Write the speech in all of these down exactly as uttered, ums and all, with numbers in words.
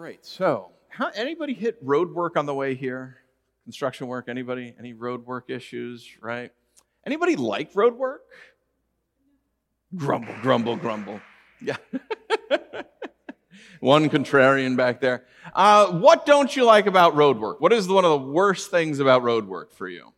right, so how, anybody hit road work on the way here? Construction work, anybody? Any road work issues, right? Anybody like road work? Grumble, grumble, grumble. Yeah. One contrarian back there. Uh, what don't you like about road work? What is one of the worst things about road work for you?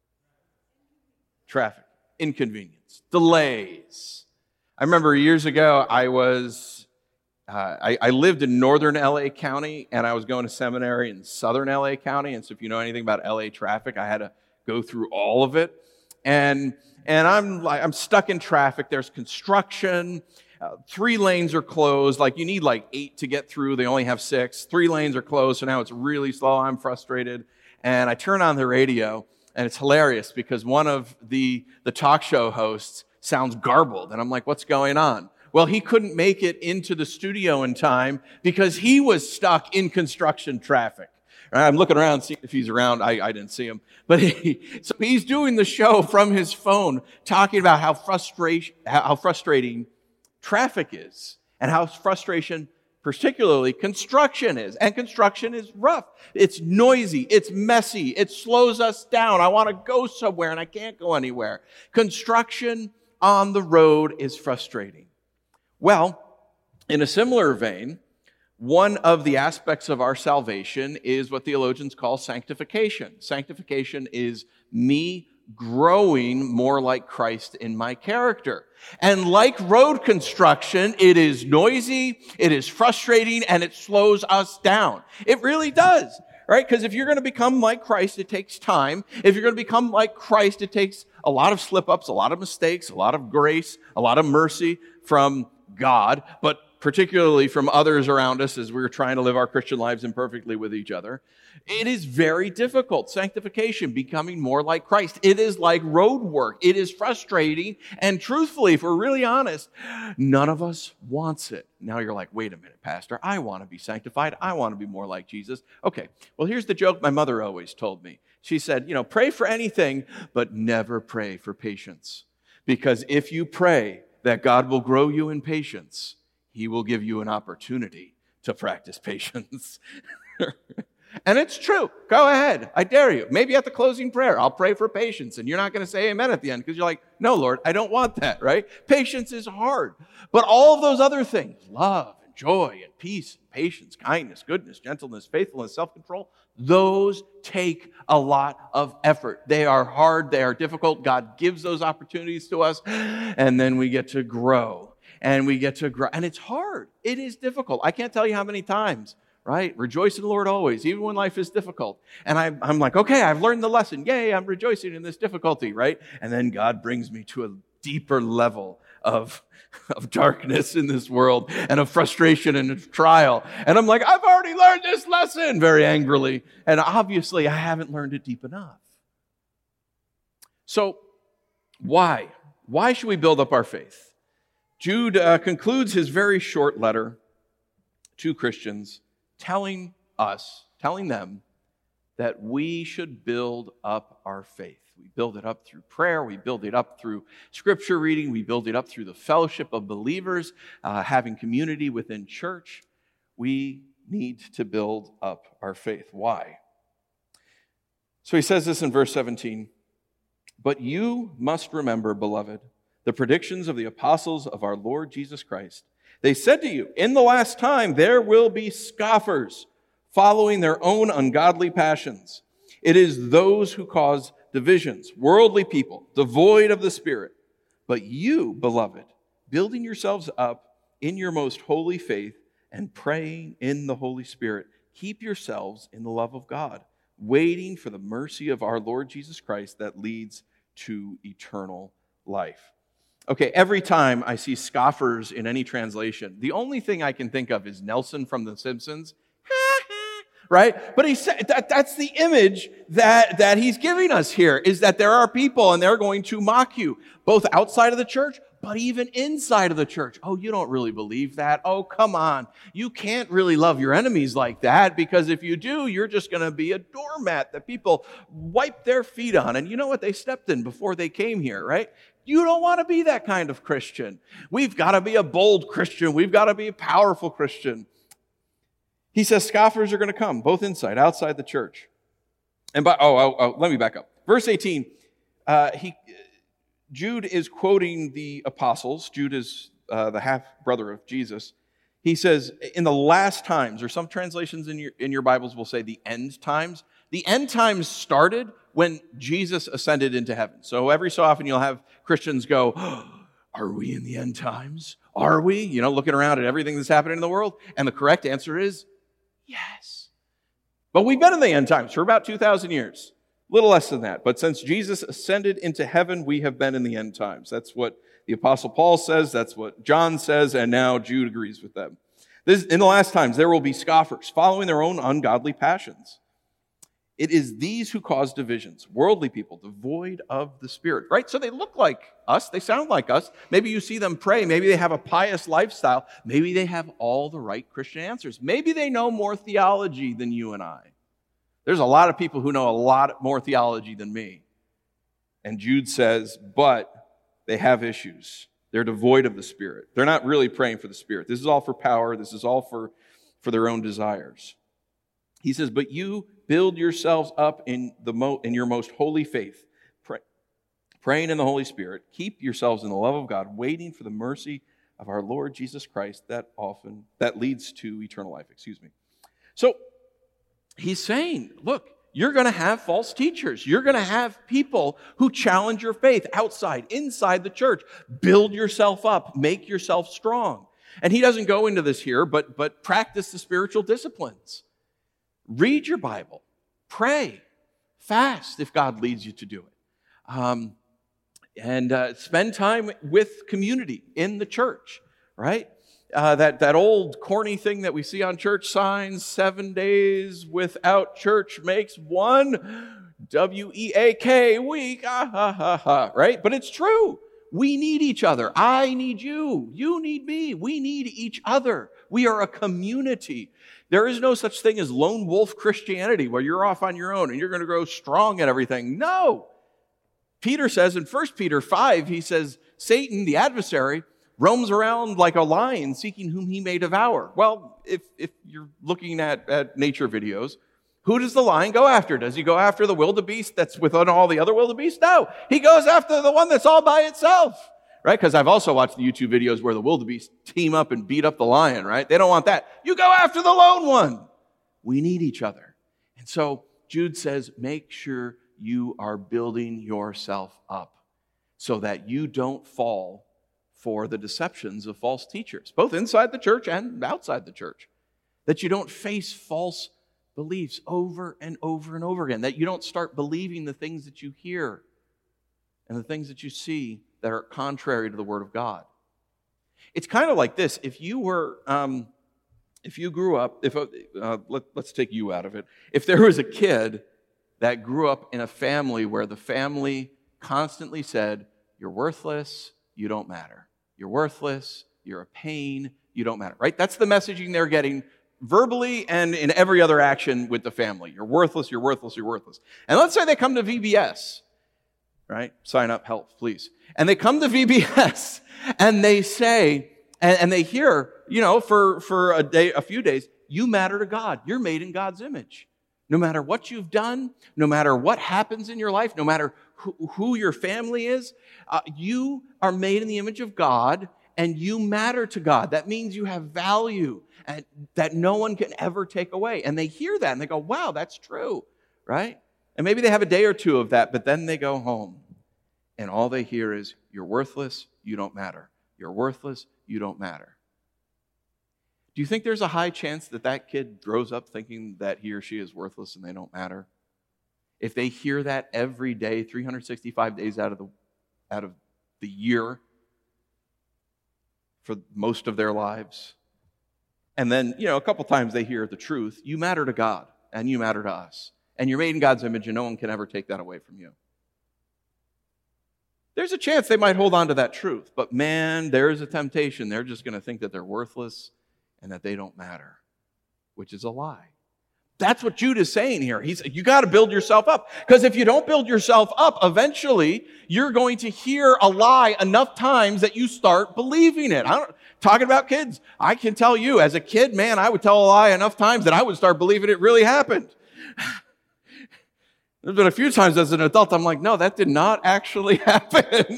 Traffic, inconvenience, delays. I remember years ago, I was, uh, I, I lived in northern L A County, and I was going to seminary in southern L A County, and so if you know anything about L A traffic, I had to go through all of it. And and I'm like, I'm stuck in traffic. There's construction. Uh, three lanes are closed. Like, you need like eight to get through. They only have six. Three lanes are closed, so now it's really slow. I'm frustrated. And I turn on the radio, and it's hilarious because one of the, the talk show hosts sounds garbled. And I'm like, what's going on? Well, he couldn't make it into the studio in time because he was stuck in construction traffic. I'm looking around, seeing if he's around. I, I didn't see him. But he, so he's doing the show from his phone, talking about how frustration, how frustrating traffic is, and how frustration, particularly construction is. And construction is rough. It's noisy. It's messy. It slows us down. I want to go somewhere, and I can't go anywhere. Construction on the road is frustrating. Well, in a similar vein, one of the aspects of our salvation is what theologians call sanctification. Sanctification is me growing more like Christ in my character. And like road construction, it is noisy, it is frustrating, and it slows us down. It really does, right? Because if you're going to become like Christ, it takes time. If you're going to become like Christ, it takes a lot of slip-ups, a lot of mistakes, a lot of grace, a lot of mercy from God, but particularly from others around us as we're trying to live our Christian lives imperfectly with each other. It is very difficult. Sanctification, becoming more like Christ. It is like road work. It is frustrating. And truthfully, if we're really honest, none of us wants it. Now you're like, wait a minute, Pastor. I want to be sanctified. I want to be more like Jesus. Okay, well, here's the joke my mother always told me. She said, you know, pray for anything, but never pray for patience. Because if you pray that God will grow you in patience, He will give you an opportunity to practice patience. And it's true. Go ahead. I dare you. Maybe at the closing prayer, I'll pray for patience. And you're not going to say amen at the end because you're like, no, Lord, I don't want that, right? Patience is hard. But all of those other things, love and joy and peace and patience, kindness, goodness, gentleness, faithfulness, self-control, those take a lot of effort. They are hard. They are difficult. God gives those opportunities to us. And then we get to grow. And we get to grow. And it's hard. It is difficult. I can't tell you how many times, right? Rejoice in the Lord always, even when life is difficult. And I, I'm like, okay, I've learned the lesson. Yay, I'm rejoicing in this difficulty, right? And then God brings me to a deeper level of, of darkness in this world and of frustration and of trial. And I'm like, I've already learned this lesson very angrily. And obviously, I haven't learned it deep enough. So why? Why should we build up our faith? Jude uh, concludes his very short letter to Christians telling us, telling them that we should build up our faith. We build it up through prayer. We build it up through scripture reading. We build it up through the fellowship of believers, uh, having community within church. We need to build up our faith. Why? So he says this in verse seventeen, "But you must remember, beloved, the predictions of the apostles of our Lord Jesus Christ. They said to you, in the last time there will be scoffers, following their own ungodly passions. It is those who cause divisions, worldly people, devoid of the Spirit. But you, beloved, building yourselves up in your most holy faith and praying in the Holy Spirit, keep yourselves in the love of God, waiting for the mercy of our Lord Jesus Christ that leads to eternal life." Okay, every time I see scoffers in any translation, the only thing I can think of is Nelson from The Simpsons. Right? But he said that that's the image that, that he's giving us here, is that there are people and they're going to mock you, both outside of the church, but even inside of the church. Oh, you don't really believe that? Oh, come on. You can't really love your enemies like that, because if you do, you're just going to be a doormat that people wipe their feet on. And you know what? They stepped in before they came here, right? You don't want to be that kind of Christian. We've got to be a bold Christian. We've got to be a powerful Christian. He says scoffers are going to come, both inside, outside the church. And by, oh, oh, oh let me back up. Verse eighteen, uh, he, Jude is quoting the apostles. Jude is uh, the half-brother of Jesus. He says, in the last times, or some translations in your, in your Bibles will say the end times. The end times started when Jesus ascended into heaven. So every so often you'll have Christians go, oh, are we in the end times? Are we? You know, looking around at everything that's happening in the world. And the correct answer is yes. But we've been in the end times for about two thousand years. A little less than that. But since Jesus ascended into heaven, we have been in the end times. That's what the Apostle Paul says. That's what John says. And now Jude agrees with them. This, in the last times, there will be scoffers following their own ungodly passions. It is these who cause divisions, worldly people, devoid of the Spirit, right? So they look like us. They sound like us. Maybe you see them pray. Maybe they have a pious lifestyle. Maybe they have all the right Christian answers. Maybe they know more theology than you and I. There's a lot of people who know a lot more theology than me. And Jude says, but they have issues. They're devoid of the Spirit. They're not really praying for the Spirit. This is all for power. This is all for, for their own desires. He says, but you build yourselves up in the mo- in your most holy faith, pray, praying in the Holy Spirit. Keep yourselves in the love of God, waiting for the mercy of our Lord Jesus Christ that often that leads to eternal life. Excuse me. So he's saying, look, you're going to have false teachers. You're going to have people who challenge your faith outside, inside the church. Build yourself up. Make yourself strong. And he doesn't go into this here, but, but practice the spiritual disciplines. Read your Bible. Pray. Fast if God leads you to do it. Um, and uh, spend time with community in the church, right? Uh, that, that old corny thing that we see on church signs, seven days without church makes one W E A K week, ah, ha, ha, ha, right? But it's true. We need each other. I need you. You need me. We need each other. We are a community. There is no such thing as lone wolf Christianity where you're off on your own and you're going to grow strong at everything. No. Peter says in First Peter five, he says, Satan, the adversary, roams around like a lion seeking whom he may devour. Well, if, if you're looking at, at nature videos, who does the lion go after? Does he go after the wildebeest that's within all the other wildebeest? No. He goes after the one that's all by itself, right? Because I've also watched the YouTube videos where the wildebeest team up and beat up the lion, right? They don't want that. You go after the lone one. We need each other. And so Jude says, make sure you are building yourself up so that you don't fall for the deceptions of false teachers, both inside the church and outside the church. That you don't face false beliefs over and over and over again. That you don't start believing the things that you hear and the things that you see that are contrary to the Word of God. It's kind of like this. If you were, um, if you grew up, if uh, let, let's take you out of it. If there was a kid that grew up in a family where the family constantly said, you're worthless, you don't matter. You're worthless, you're a pain, you don't matter, right? That's the messaging they're getting verbally and in every other action with the family. You're worthless, you're worthless, you're worthless. And let's say they come to V B S, right? Sign up, help, please. And they come to V B S and they say, and, and they hear, you know, for, for a day, a few days, you matter to God. You're made in God's image. No matter what you've done, no matter what happens in your life, no matter who, who your family is, uh, you are made in the image of God and you matter to God. That means you have value and that no one can ever take away. And they hear that and they go, wow, that's true, right? And maybe they have a day or two of that, but then they go home and all they hear is, you're worthless, you don't matter. You're worthless, you don't matter. Do you think there's a high chance that that kid grows up thinking that he or she is worthless and they don't matter? If they hear that every day, three hundred sixty-five days out of the, out of the year, for most of their lives, and then, you know, a couple times they hear the truth, you matter to God and you matter to us. And you're made in God's image and no one can ever take that away from you. There's a chance they might hold on to that truth, but man, there is a temptation. They're just going to think that they're worthless and that they don't matter, which is a lie. That's what Jude is saying here. He's, you got to build yourself up. Because if you don't build yourself up, eventually you're going to hear a lie enough times that you start believing it. I don't, Talking about kids, I can tell you, as a kid, man, I would tell a lie enough times that I would start believing it really happened. There's been a few times as an adult, I'm like, no, that did not actually happen.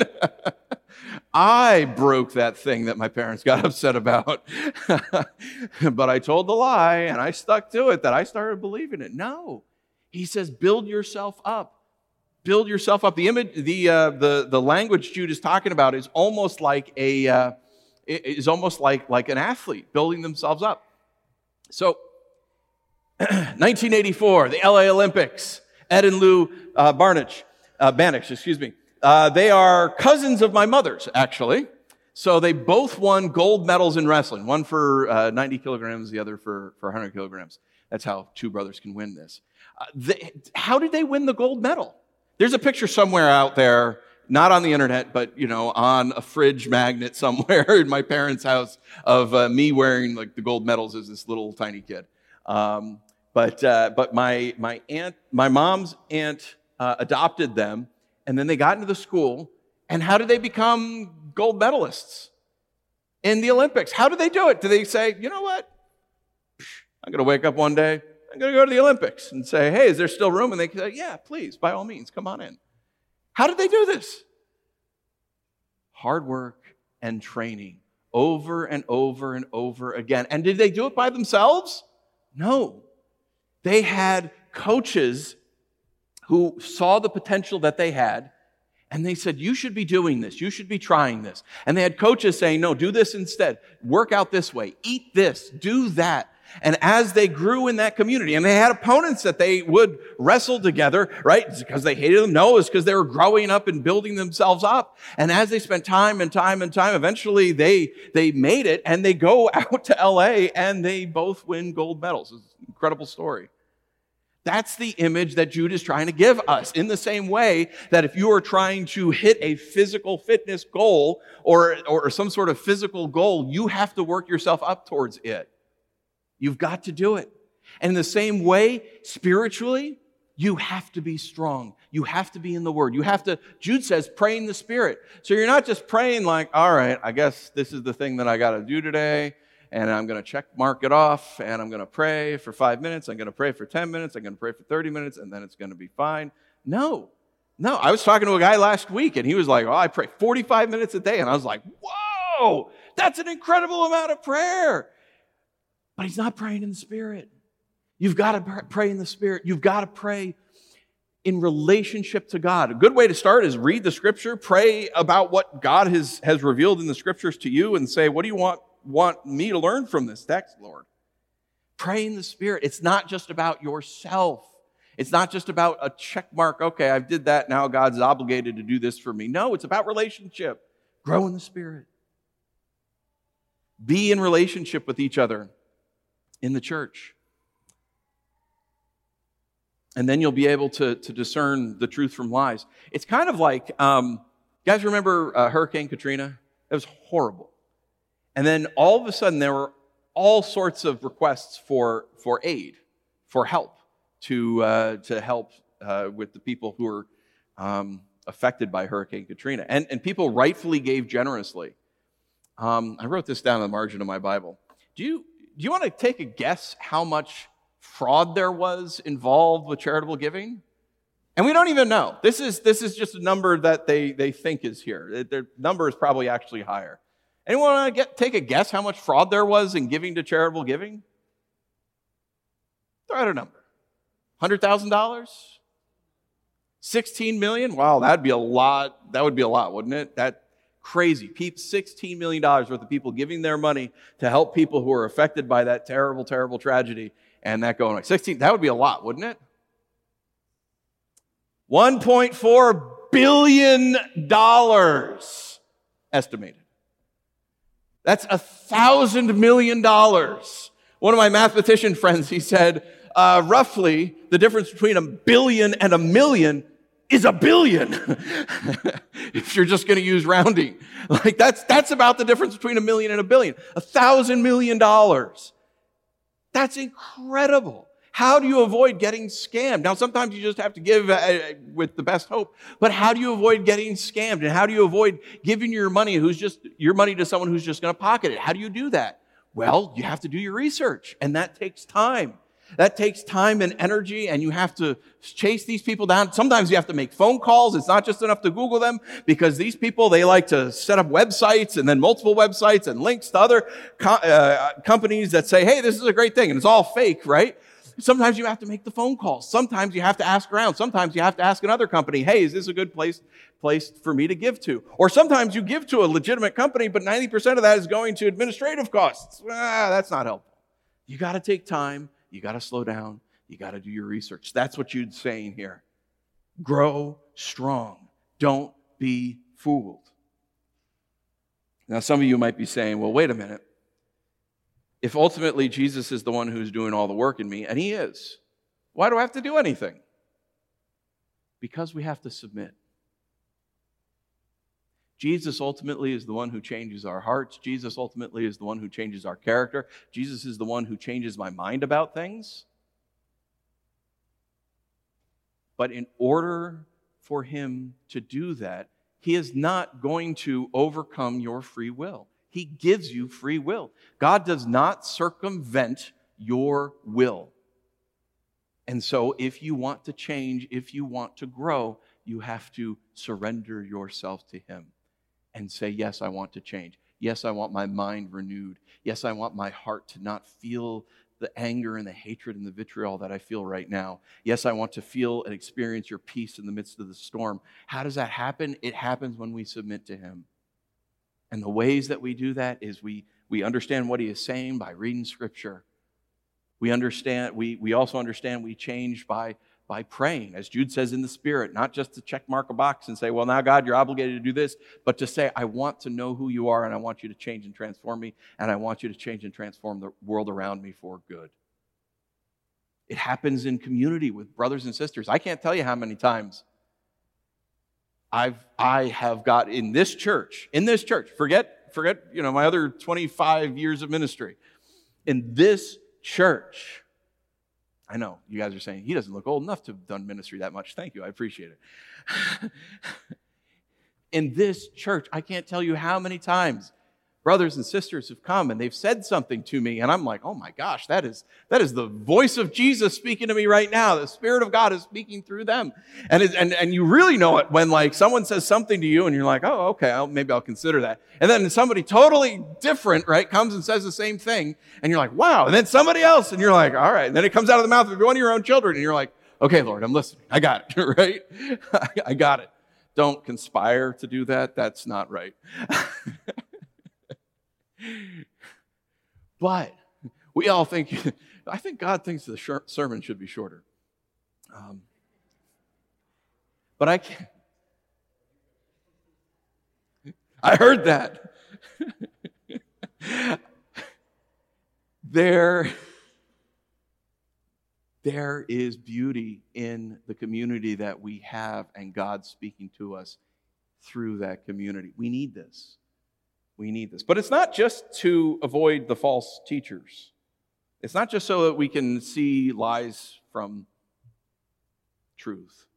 I broke that thing that my parents got upset about. But I told the lie, and I stuck to it, that I started believing it. No. He says, build yourself up. Build yourself up. The image, the uh, the the language Jude is talking about is almost like a uh, is almost like like an athlete building themselves up. So, nineteen eighty-four, the L A Olympics. Ed and Lou uh, Barnich, uh, Banich, excuse me. Uh, they are cousins of my mother's, actually. So they both won gold medals in wrestling. One for uh, ninety kilograms, the other for, for one hundred kilograms. That's how two brothers can win this. Uh, they, how did they win the gold medal? There's a picture somewhere out there, not on the internet, but, you know, on a fridge magnet somewhere in my parents' house of uh, me wearing like the gold medals as this little tiny kid. Um, But uh, but my my aunt, my mom's aunt uh, adopted them, and then they got into the school. And how did they become gold medalists in the Olympics? How did they do it? Did they say, you know what? I'm going to wake up one day, I'm going to go to the Olympics and say, hey, is there still room? And they say, yeah, please, by all means, come on in. How did they do this? Hard work and training over and over and over again. And did they do it by themselves? No. They had coaches who saw the potential that they had, and they said, you should be doing this. You should be trying this. And they had coaches saying, no, do this instead. Work out this way. Eat this. Do that. And as they grew in that community, and they had opponents that they would wrestle together, right? It's because they hated them? No, it's because they were growing up and building themselves up. And as they spent time and time and time, eventually they, they made it, and they go out to L A, and they both win gold medals. It's an incredible story. That's the image that Jude is trying to give us, in the same way that if you are trying to hit a physical fitness goal or, or some sort of physical goal, you have to work yourself up towards it. You've got to do it. And in the same way, spiritually, you have to be strong. You have to be in the Word. You have to, Jude says, pray in the Spirit. So you're not just praying like, all right, I guess this is the thing that I got to do today, and I'm going to check mark it off, and I'm going to pray for five minutes, I'm going to pray for ten minutes, I'm going to pray for thirty minutes, and then it's going to be fine. No. No, I was talking to a guy last week, and he was like, oh, I pray forty-five minutes a day. And I was like, whoa, that's an incredible amount of prayer. But he's not praying in the Spirit. You've got to pray in the Spirit. You've got to pray in relationship to God. A good way to start is read the Scripture, pray about what God has, has revealed in the Scriptures to you, and say, what do you want, want me to learn from this text, Lord? Pray in the Spirit. It's not just about yourself. It's not just about a check mark. Okay, I did that. Now God's obligated to do this for me. No, it's about relationship. Grow in the Spirit. Be in relationship with each other in the church. And then you'll be able to, to discern the truth from lies. It's kind of like, um, you guys remember uh, Hurricane Katrina? It was horrible. And then all of a sudden there were all sorts of requests for, for aid, for help, to, uh, to help uh, with the people who were um, affected by Hurricane Katrina. And, and people rightfully gave generously. Um, I wrote this down on the margin of my Bible. Do you, do you want to take a guess how much fraud there was involved with charitable giving? And we don't even know. This is, this is just a number that they, they think is here. Their number is probably actually higher. Anyone want to get, take a guess how much fraud there was in giving to charitable giving? Throw out a number. one hundred thousand dollars? sixteen million dollars? Wow, that'd be a lot. That would be a lot, wouldn't it? That crazy. sixteen million dollars worth of people giving their money to help people who are affected by that terrible, terrible tragedy, and that going like sixteen, that would be a lot, wouldn't it? one point four billion dollars estimated. That's a thousand million dollars. One of my mathematician friends, he said, uh, roughly the difference between a billion and a million is a billion. If you're just going to use rounding. Like that's, that's about the difference between a million and a billion. A thousand million dollars. That's incredible. How do you avoid getting scammed? Now, sometimes you just have to give uh, with the best hope, but how do you avoid getting scammed? And how do you avoid giving your money who's just your money to someone who's just going to pocket it? How do you do that? Well, you have to do your research, and that takes time. That takes time and energy, and you have to chase these people down. Sometimes you have to make phone calls. It's not just enough to Google them, because these people, they like to set up websites and then multiple websites and links to other co- uh, companies that say, hey, this is a great thing, and it's all fake, right? Sometimes you have to make the phone calls. Sometimes you have to ask around. Sometimes you have to ask another company, hey, is this a good place, place for me to give to? Or sometimes you give to a legitimate company, but ninety percent of that is going to administrative costs. Ah, that's not helpful. You got to take time. You got to slow down. You got to do your research. That's what Jude's saying here. Grow strong. Don't be fooled. Now, some of you might be saying, well, wait a minute. If ultimately Jesus is the one who's doing all the work in me, and he is, why do I have to do anything? Because we have to submit. Jesus ultimately is the one who changes our hearts. Jesus ultimately is the one who changes our character. Jesus is the one who changes my mind about things. But in order for him to do that, he is not going to overcome your free will. He gives you free will. God does not circumvent your will. And so if you want to change, if you want to grow, you have to surrender yourself to him and say, yes, I want to change. Yes, I want my mind renewed. Yes, I want my heart to not feel the anger and the hatred and the vitriol that I feel right now. Yes, I want to feel and experience your peace in the midst of the storm. How does that happen? It happens when we submit to him. And the ways that we do that is we, we understand what he is saying by reading Scripture. We understand, we, we also understand we change by, by praying, as Jude says, in the Spirit, not just to check mark a box and say, well, now God, you're obligated to do this, but to say, I want to know who you are, and I want you to change and transform me, and I want you to change and transform the world around me for good. It happens in community with brothers and sisters. I can't tell you how many times I've, I have got in this church, in this church, forget, forget, you know, my other twenty-five years of ministry. In this church, I know you guys are saying, he doesn't look old enough to have done ministry that much. Thank you, I appreciate it. In this church, I can't tell you how many times brothers and sisters have come and they've said something to me, and I'm like, oh my gosh, that is that is the voice of Jesus speaking to me right now. The Spirit of God is speaking through them. And it, and, and you really know it when like someone says something to you and you're like, oh, okay, I'll, maybe I'll consider that. And then somebody totally different, right, comes and says the same thing, and you're like, wow. And then somebody else, and you're like, all right. And then it comes out of the mouth of one of your own children, and you're like, okay, Lord, I'm listening. I got it, right? I got it. Don't conspire to do that. That's not right. But we all think, I think God thinks the sh- sermon should be shorter. Um, but I can't. I heard that. there, there is beauty in the community that we have, and God speaking to us through that community. We need this. We need this. But it's not just to avoid the false teachers. It's not just so that we can see lies from truth.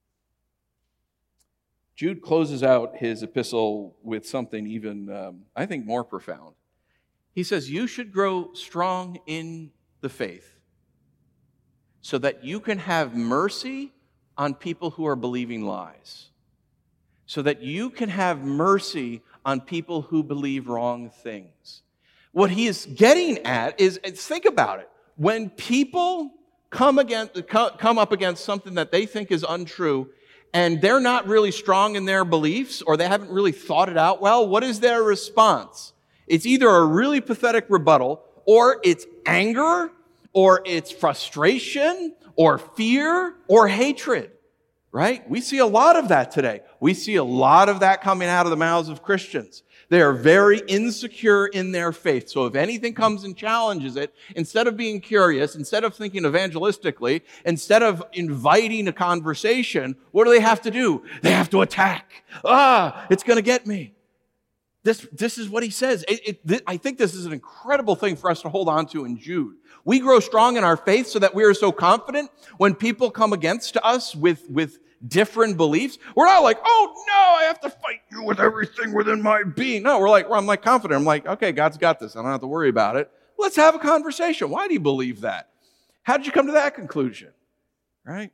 Jude closes out his epistle with something even, um, I think, more profound. He says, you should grow strong in the faith so that you can have mercy on people who are believing lies. So that you can have mercy on people who believe wrong things. What he is getting at is, think about it. When people come against, come up against something that they think is untrue, and they're not really strong in their beliefs, or they haven't really thought it out well, what is their response? It's either a really pathetic rebuttal, or it's anger, or it's frustration, or fear, or hatred. Right? We see a lot of that today. We see a lot of that coming out of the mouths of Christians. They are very insecure in their faith. So if anything comes and challenges it, instead of being curious, instead of thinking evangelistically, instead of inviting a conversation, what do they have to do? They have to attack. Ah, it's going to get me. This, this is what he says. It, it, th- I think this is an incredible thing for us to hold on to in Jude. We grow strong in our faith so that we are so confident when people come against us with, with different beliefs. We're not like, oh no, I have to fight you with everything within my being. No, we're like, well, I'm like confident. I'm like, okay, God's got this. I don't have to worry about it. Let's have a conversation. Why do you believe that? How did you come to that conclusion? Right?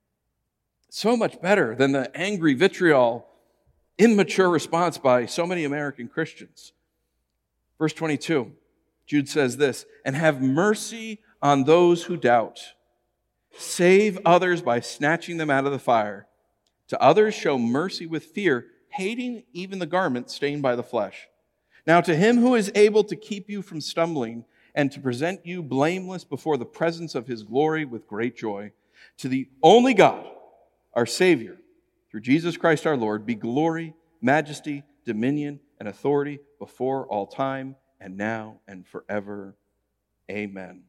So much better than the angry vitriol, immature response by so many American Christians. Verse twenty-two, Jude says this, and have mercy on those who doubt. Save others by snatching them out of the fire. To others show mercy with fear, hating even the garment stained by the flesh. Now to him who is able to keep you from stumbling and to present you blameless before the presence of his glory with great joy, to the only God, our Savior, through Jesus Christ our Lord, be glory, majesty, dominion, and authority before all time and now and forever. Amen.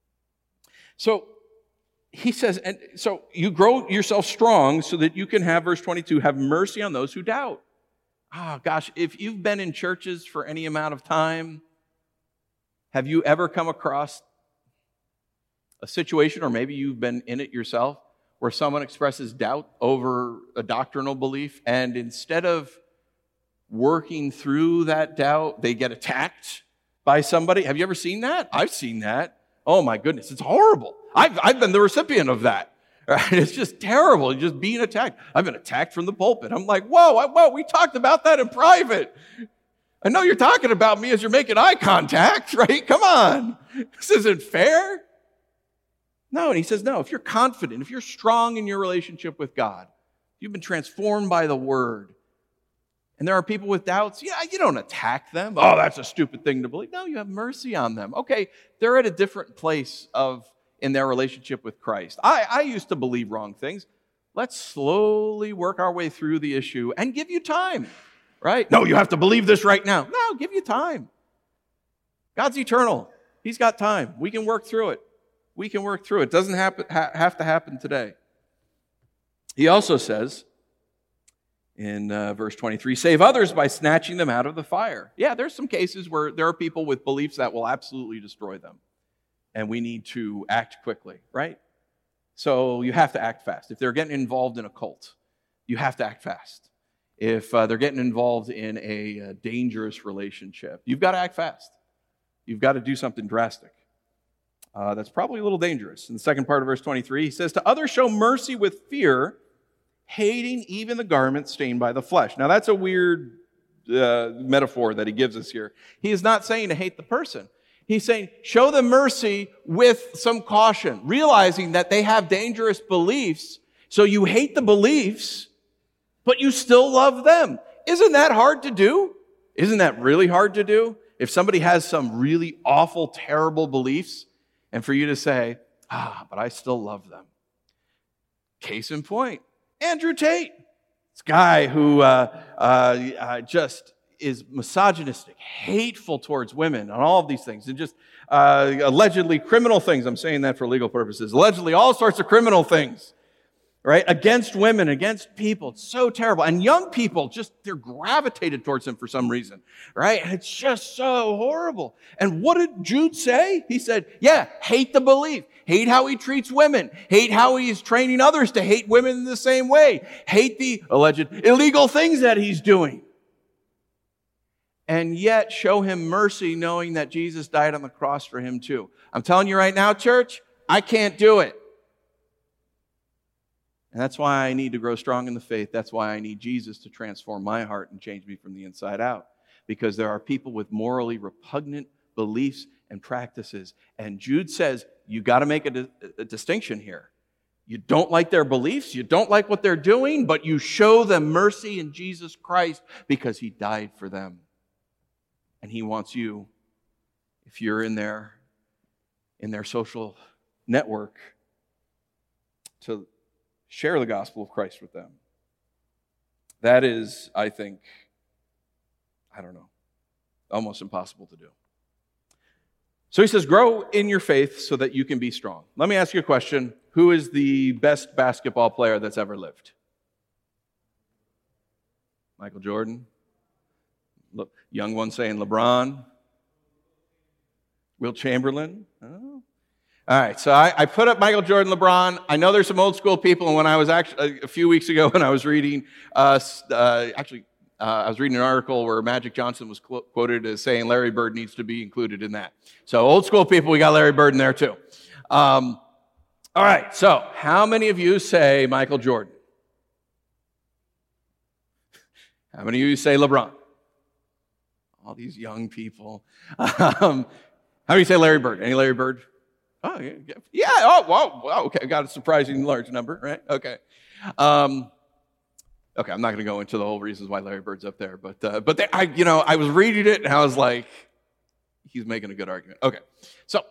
So he says, and so you grow yourself strong so that you can have, verse twenty-two, have mercy on those who doubt. Ah, oh, gosh, if you've been in churches for any amount of time, have you ever come across a situation, or maybe you've been in it yourself, where someone expresses doubt over a doctrinal belief, and instead of working through that doubt, they get attacked by somebody? Have you ever seen that? I've seen that. Oh my goodness, it's horrible. I've, I've been the recipient of that. Right? It's just terrible, just being attacked. I've been attacked from the pulpit. I'm like, whoa, whoa, we talked about that in private. I know you're talking about me as you're making eye contact, right? Come on. This isn't fair. No, and he says, no, if you're confident, if you're strong in your relationship with God, you've been transformed by the Word, and there are people with doubts, yeah, you don't attack them. Oh, that's a stupid thing to believe. No, you have mercy on them. Okay, they're at a different place of in their relationship with Christ. I, I used to believe wrong things. Let's slowly work our way through the issue and give you time, right? No, you have to believe this right now. No, give you time. God's eternal. He's got time. We can work through it. We can work through it. It doesn't happen, ha- have to happen today. He also says in uh, verse twenty-three, save others by snatching them out of the fire. Yeah, there's some cases where there are people with beliefs that will absolutely destroy them, and we need to act quickly, right? So you have to act fast. If they're getting involved in a cult, you have to act fast. If uh, they're getting involved in a, a dangerous relationship, you've got to act fast. You've got to do something drastic. Uh, that's probably a little dangerous. In the second part of verse twenty-three, he says, to others show mercy with fear, hating even the garment stained by the flesh. Now that's a weird uh, metaphor that he gives us here. He is not saying to hate the person. He's saying, show them mercy with some caution, realizing that they have dangerous beliefs, so you hate the beliefs, but you still love them. Isn't that hard to do? Isn't that really hard to do? If somebody has some really awful, terrible beliefs, and for you to say, ah, but I still love them. Case in point, Andrew Tate. This guy who uh, uh, uh, just is misogynistic, hateful towards women, and all of these things, and just uh, allegedly criminal things. I'm saying that for legal purposes. Allegedly all sorts of criminal things, right? Against women, against people. It's so terrible. And young people, just, they're gravitated towards him for some reason, right? And it's just so horrible. And what did Jude say? He said, yeah, hate the belief. Hate how he treats women. Hate how he's training others to hate women in the same way. Hate the alleged illegal things that he's doing. And yet show him mercy knowing that Jesus died on the cross for him too. I'm telling you right now, church, I can't do it. And that's why I need to grow strong in the faith. That's why I need Jesus to transform my heart and change me from the inside out. Because there are people with morally repugnant beliefs and practices. And Jude says, you got to make a, di- a distinction here. You don't like their beliefs, you don't like what they're doing, but you show them mercy in Jesus Christ because he died for them. And he wants you, if you're in their, in their social network, to share the gospel of Christ with them. That is, I think, I don't know, almost impossible to do. So he says, grow in your faith so that you can be strong. Let me ask you a question. Who is the best basketball player that's ever lived? Michael Jordan? Le- young one saying LeBron. Will Chamberlain. Oh. All right, so I, I put up Michael Jordan, LeBron. I know there's some old school people, and when I was actually, a few weeks ago when I was reading, uh, uh, actually, uh, I was reading an article where Magic Johnson was qu- quoted as saying Larry Bird needs to be included in that. So old school people, we got Larry Bird in there too. Um, all right, so how many of you say Michael Jordan? How many of you say LeBron? All these young people. Um, how many say Larry Bird? Any Larry Bird? Oh, yeah. Yeah. Oh, wow. wow. Okay. Got a surprisingly large number, right? Okay. Um, okay. I'm not going to go into the whole reasons why Larry Bird's up there, but, uh, but they, I, you know, I was reading it and I was like, he's making a good argument. Okay. So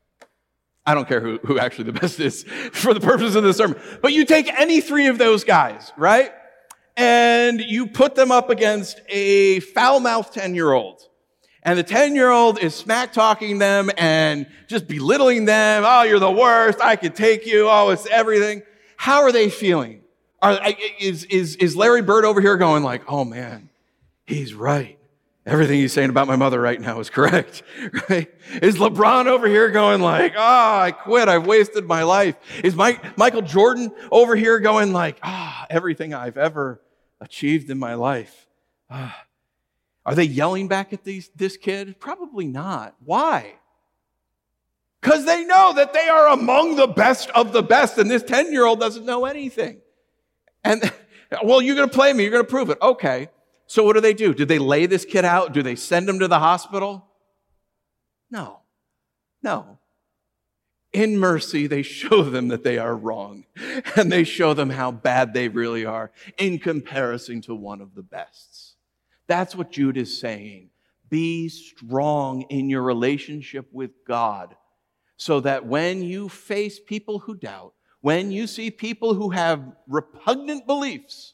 I don't care who, who actually the best is for the purpose of this sermon, but you take any three of those guys, right? And you put them up against a foul-mouthed ten-year-old. And the ten-year-old is smack-talking them and just belittling them. Oh, you're the worst. I could take you. Oh, it's everything. How are they feeling? Are, is, is, is Larry Bird over here going like, oh, man, he's right. Everything he's saying about my mother right now is correct, right? Is LeBron over here going like, oh, I quit. I've wasted my life. Is Mike, Michael Jordan over here going like, ah, oh, everything I've ever achieved in my life. Ah. Are they yelling back at these, this kid? Probably not. Why? Because they know that they are among the best of the best, and this ten-year-old doesn't know anything. And, well, you're going to play me. You're going to prove it. Okay. So what do they do? Do they lay this kid out? Do they send him to the hospital? No. No. In mercy, they show them that they are wrong, and they show them how bad they really are in comparison to one of the bests. That's what Jude is saying. Be strong in your relationship with God so that when you face people who doubt, when you see people who have repugnant beliefs,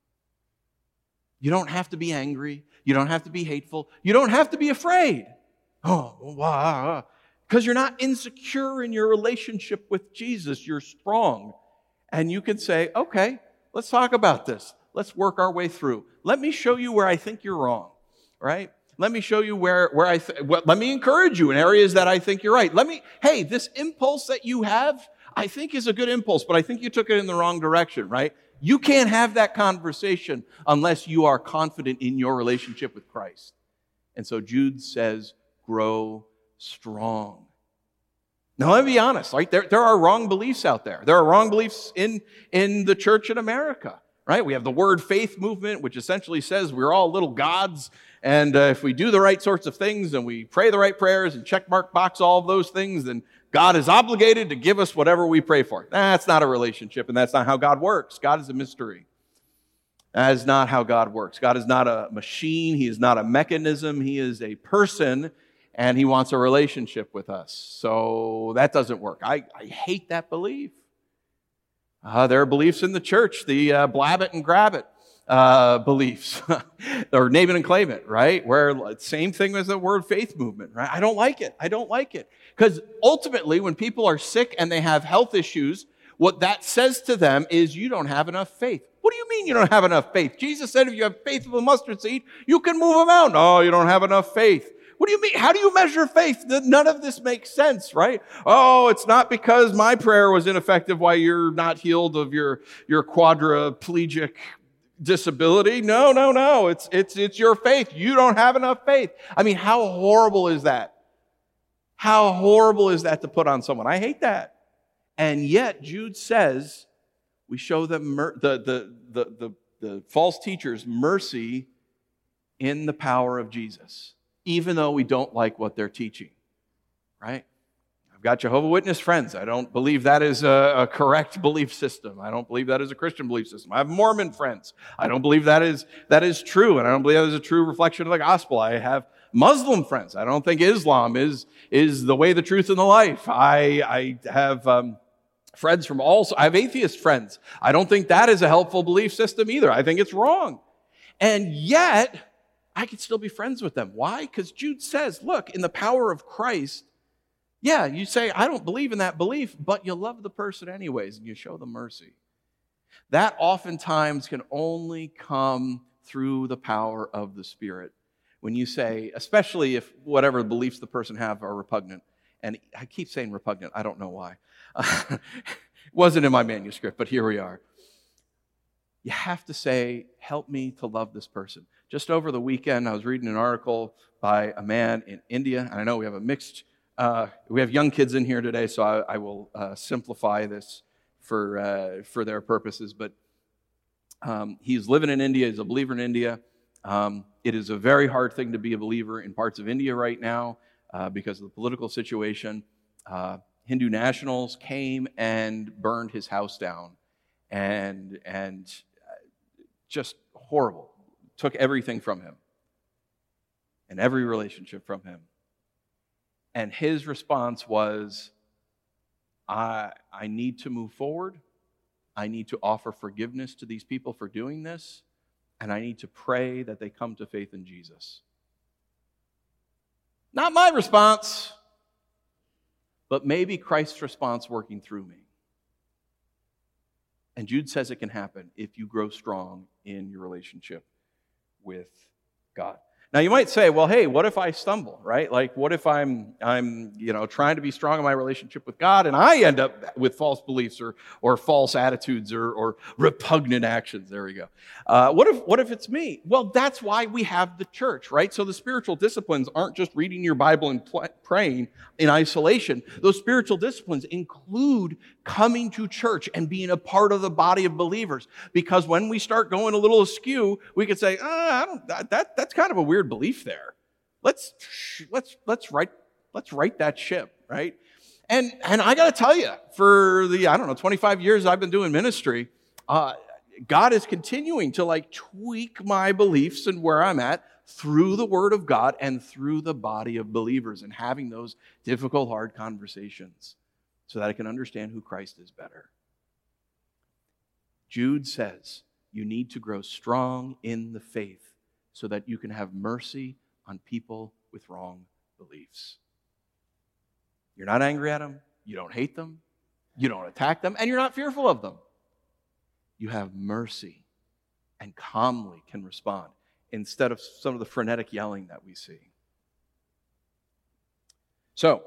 you don't have to be angry. You don't have to be hateful. You don't have to be afraid. Oh, wow. Because you're not insecure in your relationship with Jesus. You're strong. And you can say, okay, let's talk about this. Let's work our way through. Let me show you where I think you're wrong, right? Let me show you where, where I, th- well, let me encourage you in areas that I think you're right. Let me, hey, this impulse that you have, I think is a good impulse, but I think you took it in the wrong direction, right? You can't have that conversation unless you are confident in your relationship with Christ. And so Jude says, grow strong. Now, let me be honest, right? There, there are wrong beliefs out there. There are wrong beliefs in, in the church in America. Right? We have the word faith movement, which essentially says we're all little gods, and uh, if we do the right sorts of things and we pray the right prayers and check mark box all of those things, then God is obligated to give us whatever we pray for. That's not a relationship, and that's not how God works. God is a mystery. That is not how God works. God is not a machine. He is not a mechanism. He is a person, and He wants a relationship with us. So that doesn't work. I, I hate that belief. Uh, there are beliefs in the church, the uh, blab it and grab it uh, beliefs, or name it and claim it, right? Where same thing as the word faith movement, right? I don't like it. I don't like it. Because ultimately, when people are sick and they have health issues, what that says to them is you don't have enough faith. What do you mean you don't have enough faith? Jesus said if you have faith of a mustard seed, you can move a mountain. Oh, you don't have enough faith. What do you mean? How do you measure faith? None of this makes sense, right? Oh, it's not because my prayer was ineffective why you're not healed of your, your quadriplegic disability. No, no, no. It's, it's, it's your faith. You don't have enough faith. I mean, how horrible is that? How horrible is that to put on someone? I hate that. And yet, Jude says, we show them mer- the, the, the, the, the false teachers mercy in the power of Jesus, even though we don't like what they're teaching, right? I've got Jehovah's Witness friends. I don't believe that is a, a correct belief system. I don't believe that is a Christian belief system. I have Mormon friends. I don't believe that is, that is true, and I don't believe that is a true reflection of the gospel. I have Muslim friends. I don't think Islam is, is the way, the truth, and the life. I, I have um, friends from all, I have atheist friends. I don't think that is a helpful belief system either. I think it's wrong. And yet, I can still be friends with them. Why? Because Jude says, look, in the power of Christ, yeah, you say, I don't believe in that belief, but you love the person anyways, and you show them mercy. That oftentimes can only come through the power of the Spirit. when you say, especially if whatever beliefs the person have are repugnant, and I keep saying repugnant, I don't know why. It wasn't in my manuscript, but here we are. You have to say, help me to love this person. Just over the weekend, I was reading an article by a man in India, and I know we have a mixed, uh, we have young kids in here today, so I, I will uh, simplify this for uh, for their purposes, but um, he's living in India, he's a believer in India. Um, it is a very hard thing to be a believer in parts of India right now uh, because of the political situation. Uh, Hindu nationals came and burned his house down, and and just horrible. Took everything from him and every relationship from him. And his response was, I, I need to move forward. I need to offer forgiveness to these people for doing this. And I need to pray that they come to faith in Jesus. Not my response, but maybe Christ's response working through me. And Jude says it can happen if you grow strong in your relationship with God. Now you might say, well, hey, what if I stumble, right? Like, what if I'm, I'm, you know, trying to be strong in my relationship with God and I end up with false beliefs or, or false attitudes or, or repugnant actions? There we go. Uh, what if, what if it's me? Well, that's why we have the church, right? So the spiritual disciplines aren't just reading your Bible and pl- praying in isolation. Those spiritual disciplines include coming to church and being a part of the body of believers. Because when we start going a little askew, we could say, ah, I don't, that, that that's kind of a weird belief there. Let's let's let's write let's right that ship, right? And and I got to tell you, for the I don't know twenty-five years I've been doing ministry, uh, God is continuing to like tweak my beliefs and where I'm at through the Word of God and through the body of believers and having those difficult, hard conversations so that I can understand who Christ is better. Jude says you need to grow strong in the faith so that you can have mercy on people with wrong beliefs. You're not angry at them, you don't hate them, you don't attack them, and you're not fearful of them. You have mercy and calmly can respond instead of some of the frenetic yelling that we see. So,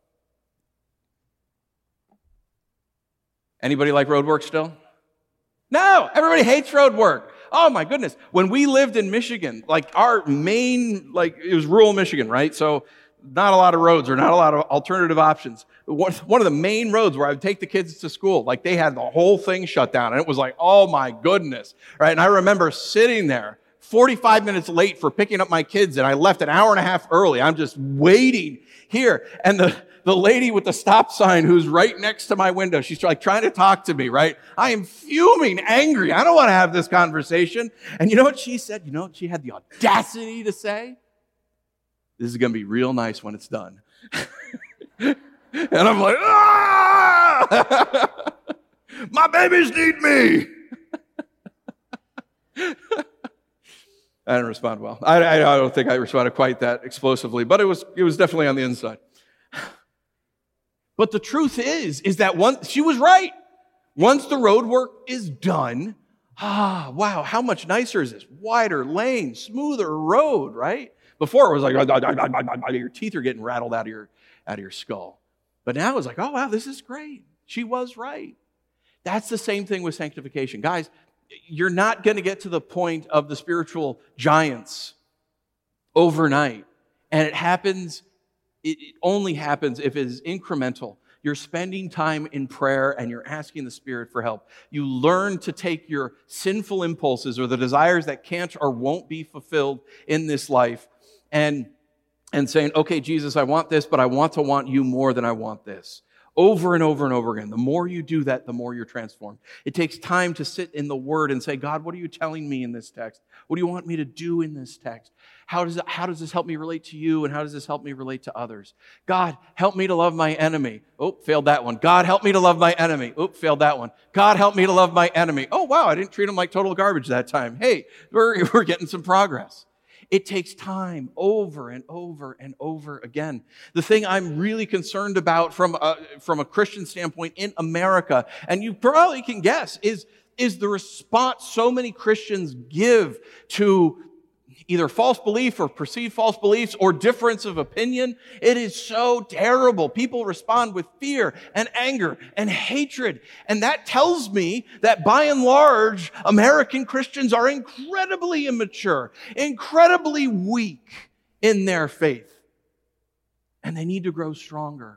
anybody like road work still? No, everybody hates road work. Oh my goodness. When we lived in Michigan, like our main, like it was rural Michigan, right? So not a lot of roads or not a lot of alternative options. One of the main roads where I would take the kids to school, like they had the whole thing shut down. And it was like, oh my goodness, right? And I remember sitting there forty-five minutes late for picking up my kids, and I left an hour and a half early. I'm just waiting here. And the, the lady with the stop sign who's right next to my window, she's like trying to talk to me, right? I am fuming, angry. I don't want to have this conversation. And you know what she said? You know what she had the audacity to say? This is going to be real nice when it's done. And I'm like, ah! My babies need me. I didn't respond well. I, I, I don't think I responded quite that explosively, but it was it was definitely on the inside. But the truth is, is that once she was right. Once the road work is done, ah, wow, how much nicer is this? Wider lane, smoother road, right? Before it was like your teeth are getting rattled out of your out of your skull. But now it's like, oh wow, this is great. She was right. That's the same thing with sanctification. Guys, you're not going to get to the point of the spiritual giants overnight. And it happens, it only happens if it is incremental. You're spending time in prayer and you're asking the Spirit for help. You learn to take your sinful impulses or the desires that can't or won't be fulfilled in this life and, and saying, okay, Jesus, I want this, but I want to want you more than I want this. Over and over and over again. The more you do that, the more you're transformed. It takes time to sit in the Word and say, God, what are you telling me in this text? What do you want me to do in this text? How does, it, how does this help me relate to you, and how does this help me relate to others? God, help me to love my enemy. Oh, failed that one. God, help me to love my enemy. Oh, failed that one. God, help me to love my enemy. Oh, wow, I didn't treat him like total garbage that time. Hey, we're, we're getting some progress. It takes time over and over and over again. The thing I'm really concerned about from a, from a Christian standpoint in America, and you probably can guess, is, is the response so many Christians give to either false belief or perceived false beliefs or difference of opinion. It is so terrible. People respond with fear and anger and hatred. And that tells me that by and large, American Christians are incredibly immature, incredibly weak in their faith. And they need to grow stronger.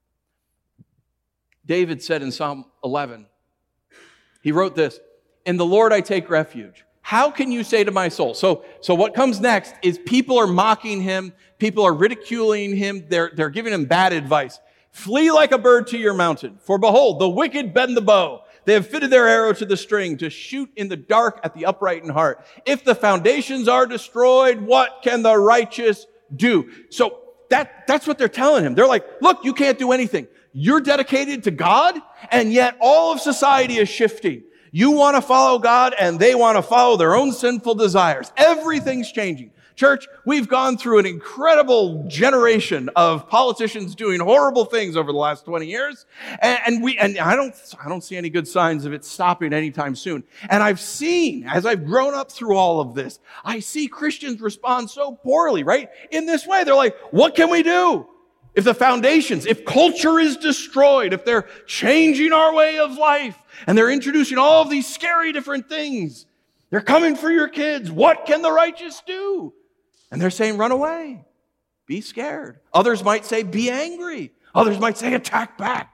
David said in Psalm eleven, he wrote this, "In the Lord I take refuge." How can you say to my soul? So, so what comes next is people are mocking him. People are ridiculing him. They're, they're giving him bad advice. "Flee like a bird to your mountain. For behold, the wicked bend the bow. They have fitted their arrow to the string to shoot in the dark at the upright in heart. If the foundations are destroyed, what can the righteous do?" So that, that's what they're telling him. They're like, look, you can't do anything. You're dedicated to God, and yet all of society is shifting. You want to follow God, and they want to follow their own sinful desires. Everything's changing. Church, we've gone through an incredible generation of politicians doing horrible things over the last twenty years, and, and we and I don't I don't see any good signs of it stopping anytime soon. And I've seen, as I've grown up through all of this, I see Christians respond so poorly, right? In this way, they're like, what can we do? If the foundations, if culture is destroyed, if they're changing our way of life, and they're introducing all of these scary different things, they're coming for your kids, what can the righteous do? And they're saying, run away, be scared. Others might say, be angry. Others might say, attack back.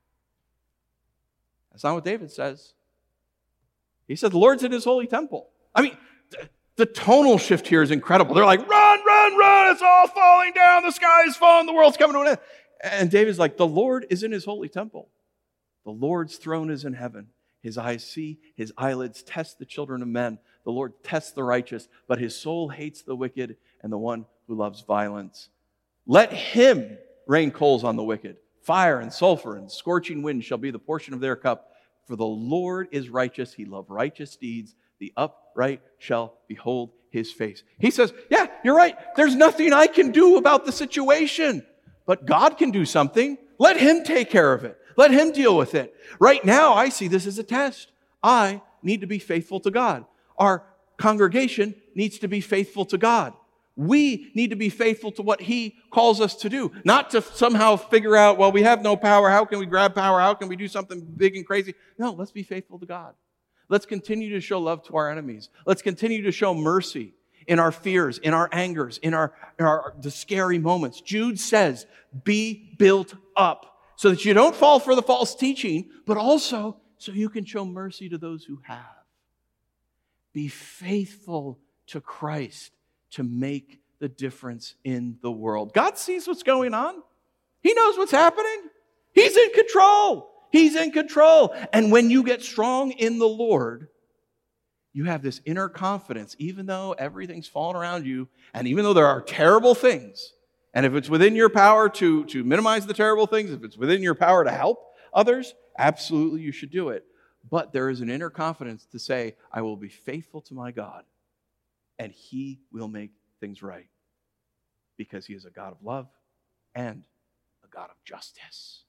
That's not what David says. He said, the Lord's in his holy temple. I mean, the tonal shift here is incredible. They're like, run, run, run, it's all falling down, the sky is falling, the world's coming to an end. And David's like, the Lord is in his holy temple. The Lord's throne is in heaven. His eyes see, his eyelids test the children of men. The Lord tests the righteous, but his soul hates the wicked and the one who loves violence. Let him rain coals on the wicked. Fire and sulfur and scorching wind shall be the portion of their cup. For the Lord is righteous. He loves righteous deeds. The upright shall behold his face. He says, yeah, you're right. There's nothing I can do about the situation, but God can do something. Let him take care of it. Let him deal with it. Right now, I see this as a test. I need to be faithful to God. Our congregation needs to be faithful to God. We need to be faithful to what he calls us to do. Not to somehow figure out, well, we have no power. How can we grab power? How can we do something big and crazy? No, let's be faithful to God. Let's continue to show love to our enemies. Let's continue to show mercy in our fears, in our angers, in our, in our the scary moments. Jude says, be built up so that you don't fall for the false teaching, but also so you can show mercy to those who have. Be faithful to Christ to make the difference in the world. God sees what's going on. He knows what's happening. He's in control. He's in control. And when you get strong in the Lord, you have this inner confidence, even though everything's falling around you, and even though there are terrible things, and if it's within your power to, to minimize the terrible things, if it's within your power to help others, absolutely you should do it. But there is an inner confidence to say, I will be faithful to my God, and he will make things right, because he is a God of love and a God of justice.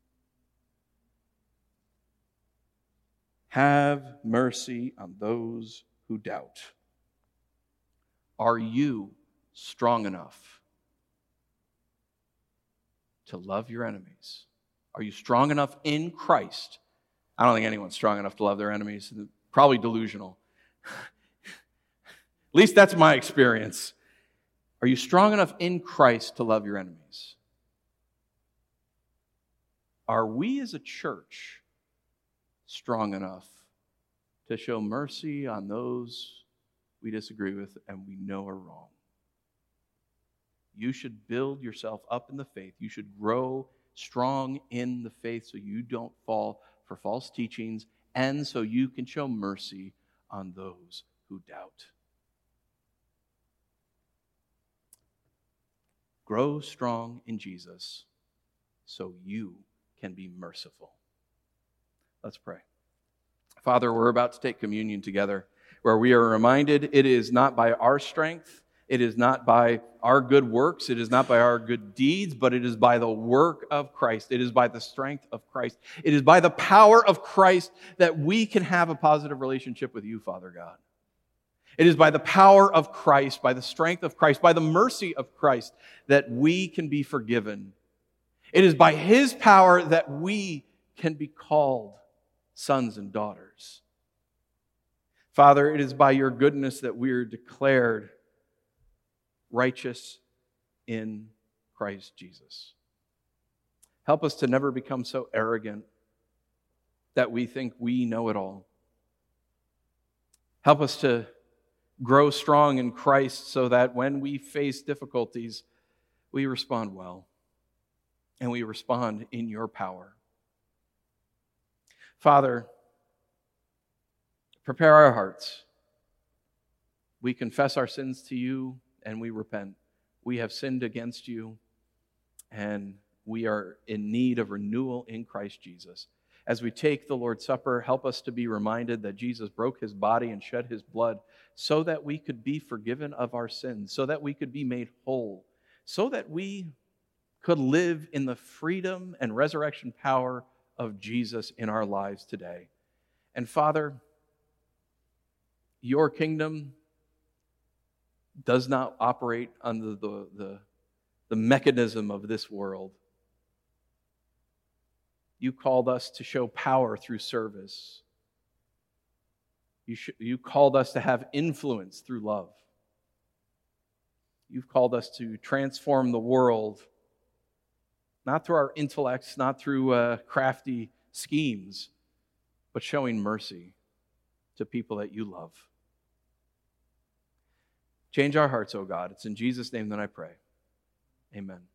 Have mercy on those who doubt. Are you strong enough to love your enemies? Are you strong enough in Christ? I don't think anyone's strong enough to love their enemies. Probably delusional. At least that's my experience. Are you strong enough in Christ to love your enemies? Are we as a church strong enough to show mercy on those we disagree with and we know are wrong? You should build yourself up in the faith. You should grow strong in the faith so you don't fall for false teachings and so you can show mercy on those who doubt. Grow strong in Jesus so you can be merciful. Let's pray. Father, we're about to take communion together, where we are reminded it is not by our strength, it is not by our good works, it is not by our good deeds, but it is by the work of Christ. It is by the strength of Christ. It is by the power of Christ that we can have a positive relationship with you, Father God. It is by the power of Christ, by the strength of Christ, by the mercy of Christ that we can be forgiven. It is by His power that we can be called sons and daughters. Father, it is by your goodness that we are declared righteous in Christ Jesus. Help us to never become so arrogant that we think we know it all. Help us to grow strong in Christ so that when we face difficulties, we respond well and we respond in your power. Father, prepare our hearts. We confess our sins to you and we repent. We have sinned against you and we are in need of renewal in Christ Jesus. As we take the Lord's Supper, help us to be reminded that Jesus broke his body and shed his blood so that we could be forgiven of our sins, so that we could be made whole, so that we could live in the freedom and resurrection power of Jesus in our lives today. And Father, your kingdom does not operate under the, the, the mechanism of this world. You called us to show power through service. You, sh- you called us to have influence through love. You've called us to transform the world, not through our intellects, not through uh, crafty schemes, but showing mercy to people that you love. Change our hearts, O God. It's in Jesus' name that I pray. Amen.